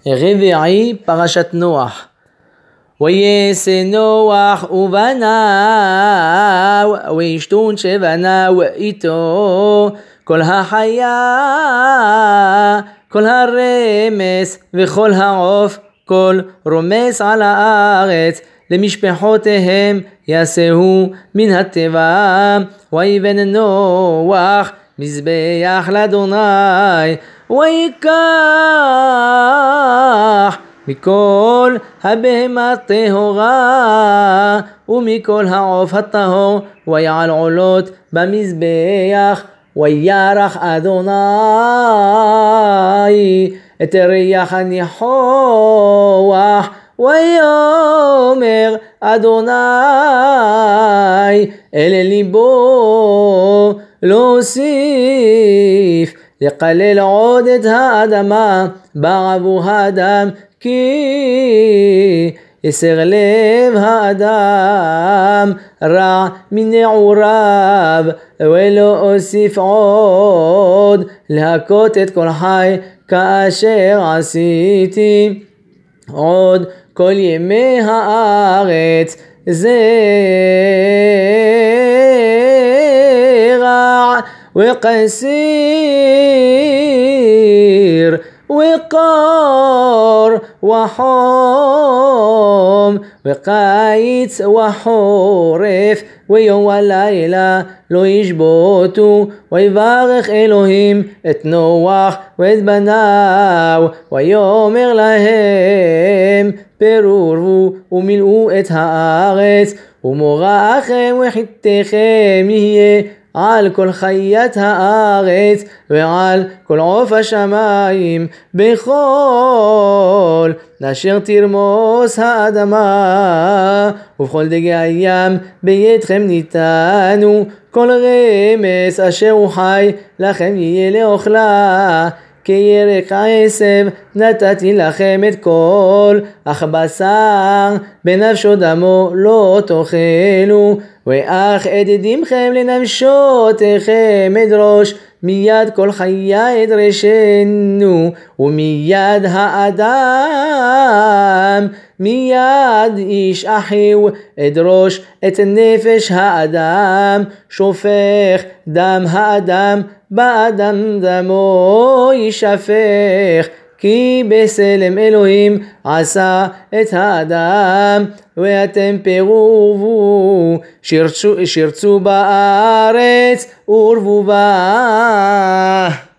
רביעי פרשת נוח. ויעשה נוח ובניו וישתון שבניו איתו כל החיה כל הרמס וכל העוף כל רומס על הארץ למשפחותיהם יעשהו מן הטבע. ויבן נוח מזבח לאדוני ויקח מכל הבהמה הטהורה ומכל העוף הטהור ויעל עולות במזבח. וירח אדוני את ריח הניחוח ויאמר אדוני אל ליבו להוסיף לקלל עוד את האדמה בעבור האדם כי יסר לב האדם רע מנעוריו ולא אוסיף עוד להכות את כל חי כאשר עשיתי עוד כל ימי הארץ זרע וקסיר וקור וחום וקיץ וחורף ויום ולילה לא ישבותו. ויברך אלוהים את נוח ואת בניו ויאמר להם פרורבו ומילאו את הארץ ומוראכם וחיתכם יהיה על כל חיית הארץ ועל כל עוף השמיים בכל אשר תרמוס האדמה ובכל דגי הים בידכם ניתנו כל רמס אשר הוא חי לכם יהיה לאוכלה כירק עשב נתתי לכם את כל אך בשר בנפשו דמו לא תאכלו. ואך את דמכם לנפשותיכם אדרוש מיד כל חיה אדרשנו ומיד האדם מיד איש אחיו אדרוש את נפש האדם שופך דם האדם באדם דמו ישפך כי בסלם אלוהים עשה את האדם. ואתם פרובו שרצו בארץ ורבו בה.